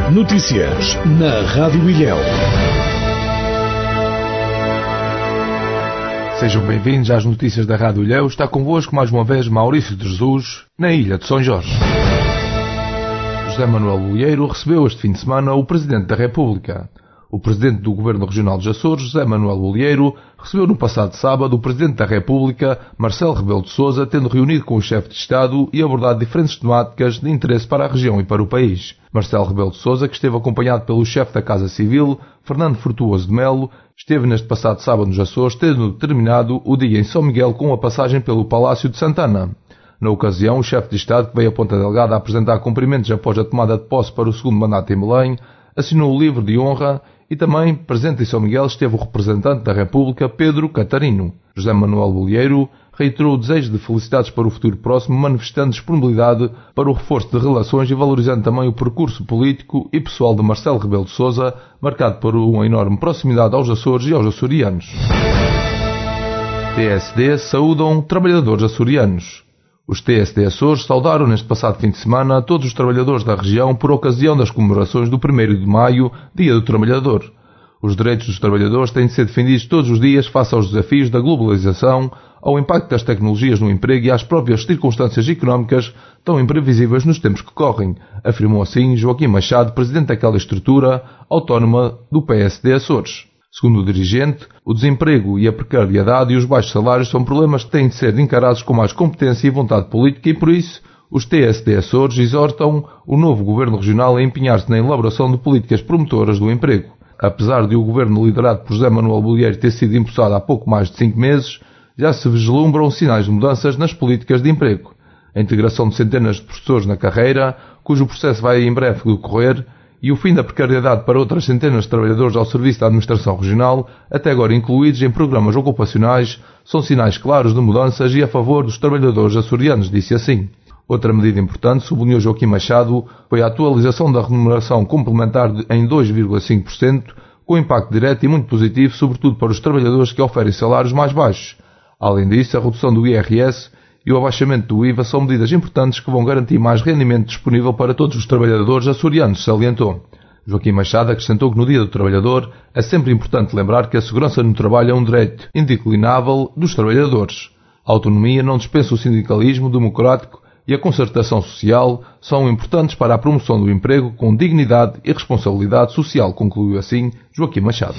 Notícias na Rádio Ilhéu. Sejam bem-vindos às notícias da Rádio Ilhéu. Está convosco mais uma vez Maurício de Jesus, na Ilha de São Jorge. José Manuel Bolieiro recebeu este fim de semana o Presidente da República. O Presidente do Governo Regional dos Açores, José Manuel Bolieiro, recebeu no passado sábado o Presidente da República, Marcelo Rebelo de Sousa, tendo reunido com o Chefe de Estado e abordado diferentes temáticas de interesse para a região e para o país. Marcelo Rebelo de Sousa, que esteve acompanhado pelo Chefe da Casa Civil, Fernando Frutuoso de Melo, esteve neste passado sábado nos Açores, tendo terminado o dia em São Miguel com a passagem pelo Palácio de Santana. Na ocasião, o Chefe de Estado, que veio a Ponta Delgada a apresentar cumprimentos após a tomada de posse para o segundo mandato em Belém, assinou o livro de honra e também, presente em São Miguel, esteve o representante da República, Pedro Catarino. José Manuel Bolieiro reiterou o desejo de felicidades para o futuro próximo, manifestando disponibilidade para o reforço de relações e valorizando também o percurso político e pessoal de Marcelo Rebelo de Sousa, marcado por uma enorme proximidade aos Açores e aos açorianos. TSD saúdam trabalhadores açorianos. Os TSD Açores saudaram neste passado fim de semana todos os trabalhadores da região por ocasião das comemorações do 1º de maio, Dia do Trabalhador. Os direitos dos trabalhadores têm de ser defendidos todos os dias face aos desafios da globalização, ao impacto das tecnologias no emprego e às próprias circunstâncias económicas tão imprevisíveis nos tempos que correm, afirmou assim Joaquim Machado, presidente daquela estrutura autónoma do PSD Açores. Segundo o dirigente, o desemprego e a precariedade e os baixos salários são problemas que têm de ser encarados com mais competência e vontade política e, por isso, os TSD Açores exortam o novo Governo Regional a empenhar-se na elaboração de políticas promotoras do emprego. Apesar de o Governo liderado por José Manuel Bolieiro ter sido empossado há pouco mais de 5 meses, já se vislumbram sinais de mudanças nas políticas de emprego. A integração de centenas de professores na carreira, cujo processo vai em breve decorrer, e o fim da precariedade para outras centenas de trabalhadores ao serviço da Administração Regional, até agora incluídos em programas ocupacionais, são sinais claros de mudanças e a favor dos trabalhadores açorianos, disse assim. Outra medida importante, sublinhou Joaquim Machado, foi a atualização da remuneração complementar em 2,5%, com impacto direto e muito positivo, sobretudo para os trabalhadores que oferem salários mais baixos. Além disso, a redução do IRS e o abaixamento do IVA são medidas importantes que vão garantir mais rendimento disponível para todos os trabalhadores açorianos, salientou. Joaquim Machado acrescentou que no Dia do Trabalhador é sempre importante lembrar que a segurança no trabalho é um direito indeclinável dos trabalhadores. A autonomia não dispensa o sindicalismo democrático e a concertação social são importantes para a promoção do emprego com dignidade e responsabilidade social, concluiu assim Joaquim Machado.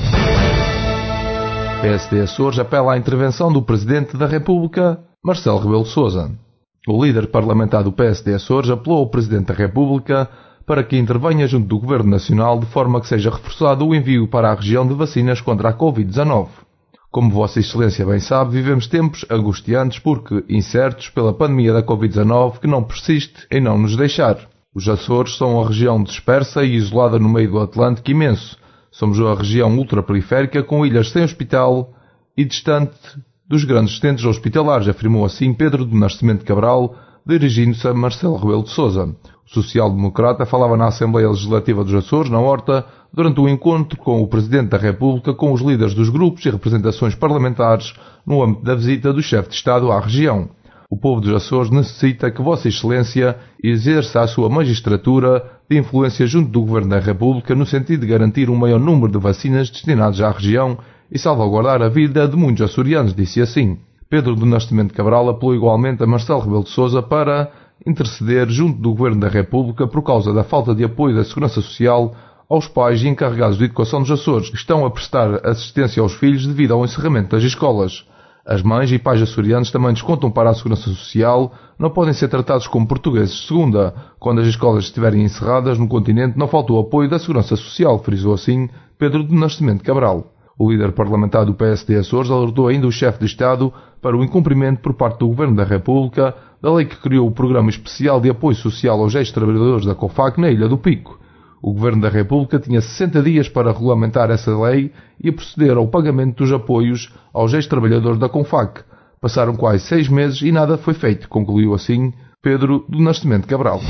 PSD Açores apela à intervenção do Presidente da República, Marcelo Rebelo de Sousa. O líder parlamentar do PSD Açores apelou ao Presidente da República para que intervenha junto do Governo Nacional de forma que seja reforçado o envio para a região de vacinas contra a Covid-19. Como Vossa Excelência bem sabe, vivemos tempos angustiantes porque incertos pela pandemia da Covid-19 que não persiste em não nos deixar. Os Açores são a região dispersa e isolada no meio do Atlântico imenso. Somos a região ultraperiférica com ilhas sem hospital e distante dos grandes centros hospitalares, afirmou assim Pedro do Nascimento Cabral, dirigindo-se a Marcelo Rebelo de Sousa. O social-democrata falava na Assembleia Legislativa dos Açores, na Horta, durante o encontro com o Presidente da República, com os líderes dos grupos e representações parlamentares no âmbito da visita do chefe de Estado à região. O povo dos Açores necessita que Vossa Excelência exerça a sua magistratura de influência junto do Governo da República no sentido de garantir um maior número de vacinas destinadas à região e salvaguardar a vida de muitos açorianos, disse assim. Pedro do Nascimento Cabral apelou igualmente a Marcelo Rebelo de Sousa para interceder junto do Governo da República por causa da falta de apoio da Segurança Social aos pais e encarregados de educação dos Açores que estão a prestar assistência aos filhos devido ao encerramento das escolas. As mães e pais açorianos também descontam para a Segurança Social, não podem ser tratados como portugueses. Segunda, quando as escolas estiverem encerradas no continente, não falta o apoio da Segurança Social, frisou assim Pedro do Nascimento Cabral. O líder parlamentar do PSD Açores alertou ainda o chefe de Estado para o incumprimento por parte do Governo da República da lei que criou o Programa Especial de Apoio Social aos ex-trabalhadores da COFAC na Ilha do Pico. O Governo da República tinha 60 dias para regulamentar essa lei e proceder ao pagamento dos apoios aos ex-trabalhadores da COFAC. Passaram quase 6 meses e nada foi feito, concluiu assim Pedro do Nascimento Cabral.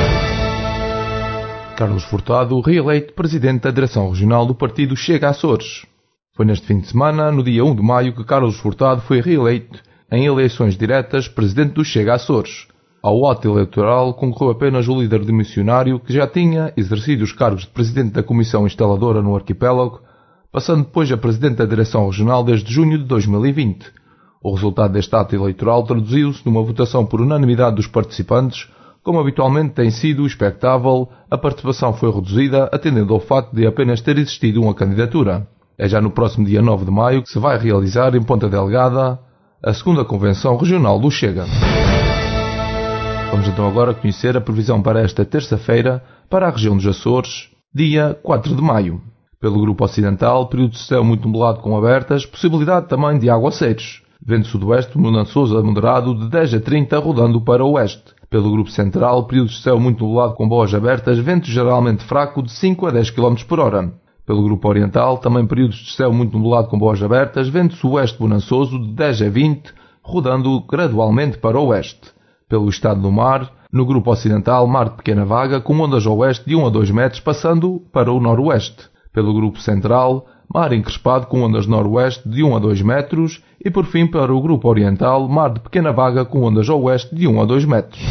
Carlos Furtado, reeleito Presidente da Direção Regional do Partido Chega Açores. Foi neste fim de semana, no dia 1 de maio, que Carlos Furtado foi reeleito em eleições diretas Presidente do Chega Açores. Ao ato eleitoral concorreu apenas o líder demissionário que já tinha exercido os cargos de presidente da Comissão Instaladora no arquipélago, passando depois a presidente da Direção Regional desde junho de 2020. O resultado deste ato eleitoral traduziu-se numa votação por unanimidade dos participantes. Como habitualmente tem sido expectável, a participação foi reduzida, atendendo ao facto de apenas ter existido uma candidatura. É já no próximo dia 9 de maio que se vai realizar em Ponta Delgada a segunda Convenção Regional do Chega. Vamos então agora conhecer a previsão para esta terça-feira para a região dos Açores, dia 4 de maio. Pelo grupo ocidental, período de céu muito nublado com abertas, possibilidade também de aguaceiros. Vento sudoeste mudançoso a moderado de 10 a 30, rodando para o oeste. Pelo grupo central, período de céu muito nublado com boas abertas, vento geralmente fraco de 5 a 10 km por hora. Pelo grupo oriental, também períodos de céu muito nublado com boas abertas, vento sudoeste bonançoso de 10 a 20, rodando gradualmente para o oeste. Pelo estado do mar, no grupo ocidental, mar de pequena vaga, com ondas ao oeste de 1 a 2 metros, passando para o noroeste. Pelo grupo central, mar encrespado com ondas noroeste de 1 a 2 metros e, por fim, para o grupo oriental, mar de pequena vaga com ondas ao oeste de 1 a 2 metros.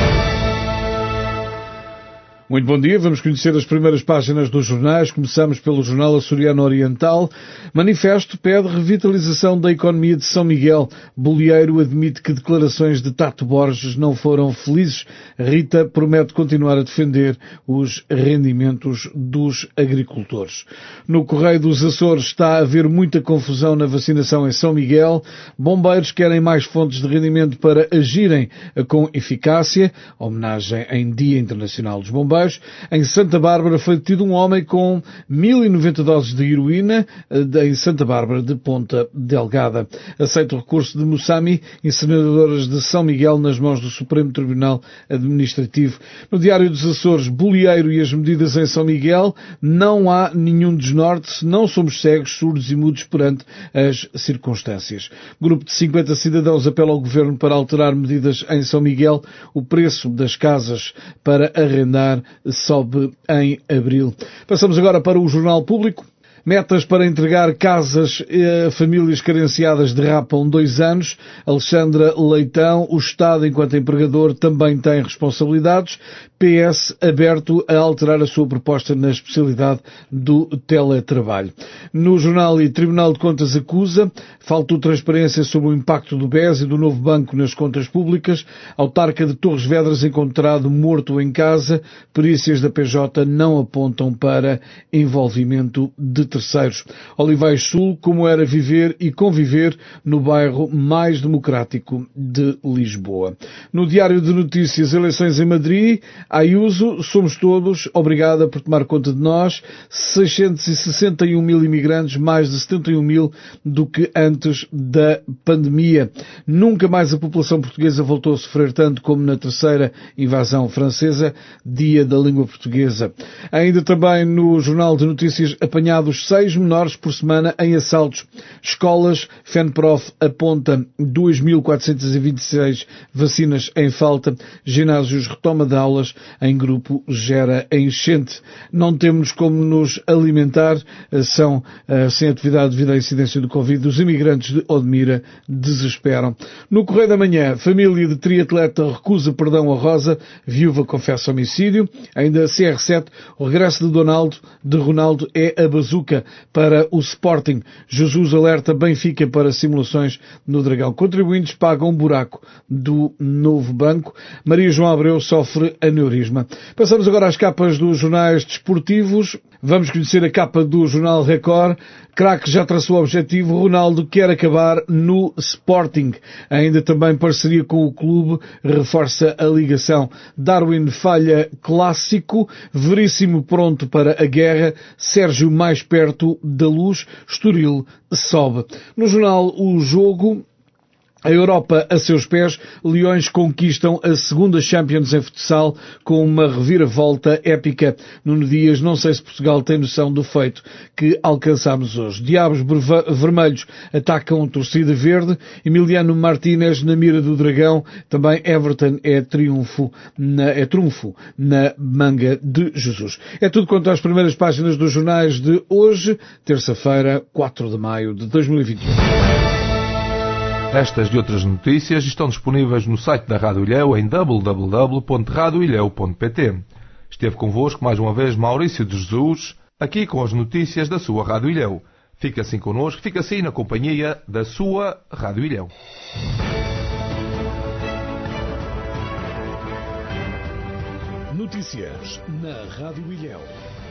Muito bom dia, vamos conhecer as primeiras páginas dos jornais. Começamos pelo Jornal Açoriano Oriental. Manifesto pede revitalização da economia de São Miguel. Bolieiro admite que declarações de Tato Borges não foram felizes. Rita promete continuar a defender os rendimentos dos agricultores. No Correio dos Açores está a haver muita confusão na vacinação em São Miguel. Bombeiros querem mais fontes de rendimento para agirem com eficácia. Homenagem em Dia Internacional dos Bombeiros. Em Santa Bárbara foi detido um homem com 1090 doses de heroína em Santa Bárbara de Ponta Delgada. Aceita o recurso de Mussami, incineradoras de São Miguel, nas mãos do Supremo Tribunal Administrativo. No Diário dos Açores, Bolieiro e as medidas em São Miguel. Não há nenhum desnorte, não somos cegos, surdos e mudos perante as circunstâncias. Grupo de 50 cidadãos apela ao Governo para alterar medidas em São Miguel. O preço das casas para arrendar sobe em abril. Passamos agora para o Jornal Público. Metas para entregar casas a famílias carenciadas derrapam 2 anos. Alexandra Leitão, o Estado, enquanto empregador, também tem responsabilidades. PS aberto a alterar a sua proposta na especialidade do teletrabalho. No jornal e Tribunal de Contas acusa, faltou transparência sobre o impacto do BES e do novo banco nas contas públicas. Autarca de Torres Vedras encontrado morto em casa. Perícias da PJ não apontam para envolvimento de terceiros. Olivais Sul, como era viver e conviver no bairro mais democrático de Lisboa. No Diário de Notícias, eleições em Madrid. Ayuso, somos todos, obrigada por tomar conta de nós. 661 mil imigrantes, mais de 71 mil do que antes da pandemia. Nunca mais a população portuguesa voltou a sofrer tanto como na terceira invasão francesa, Dia da Língua Portuguesa. Ainda também no Jornal de Notícias, apanhados 6 menores por semana em assaltos. Escolas, FENPROF aponta 2.426 vacinas em falta. Ginásios, retoma de aulas em grupo gera enchente. Não temos como nos alimentar, são sem atividade devido à incidência do Covid. Os imigrantes de Odmira desesperam. No Correio da Manhã, família de triatleta recusa perdão a Rosa, viúva confessa homicídio. Ainda CR7, o regresso de Ronaldo é a bazuca para o Sporting. Jesus alerta Benfica para simulações no Dragão. Contribuintes pagam um buraco do novo banco. Maria João Abreu sofre aneurisma. Passamos agora às capas dos jornais desportivos. Vamos conhecer a capa do Jornal Record. Craque já traçou o objetivo. Ronaldo quer acabar no Sporting. Ainda também parceria com o clube reforça a ligação. Darwin falha clássico. Veríssimo pronto para a guerra. Sérgio mais perto da luz. Estoril sobe. No jornal O Jogo, a Europa a seus pés, Leões conquistam a segunda Champions em futsal com uma reviravolta épica. Nuno Dias, não sei se Portugal tem noção do feito que alcançámos hoje. Diabos vermelhos atacam torcida verde. Emiliano Martínez na mira do Dragão. Também Everton é trunfo na manga de Jesus. É tudo quanto às primeiras páginas dos jornais de hoje, terça-feira, 4 de maio de 2021. Estas e outras notícias estão disponíveis no site da Rádio Ilhéu em www.radioilhéu.pt. Esteve convosco mais uma vez Maurício de Jesus, aqui com as notícias da sua Rádio Ilhéu. Fica assim connosco, fica assim na companhia da sua Rádio Ilhéu. Notícias na Rádio Ilhéu.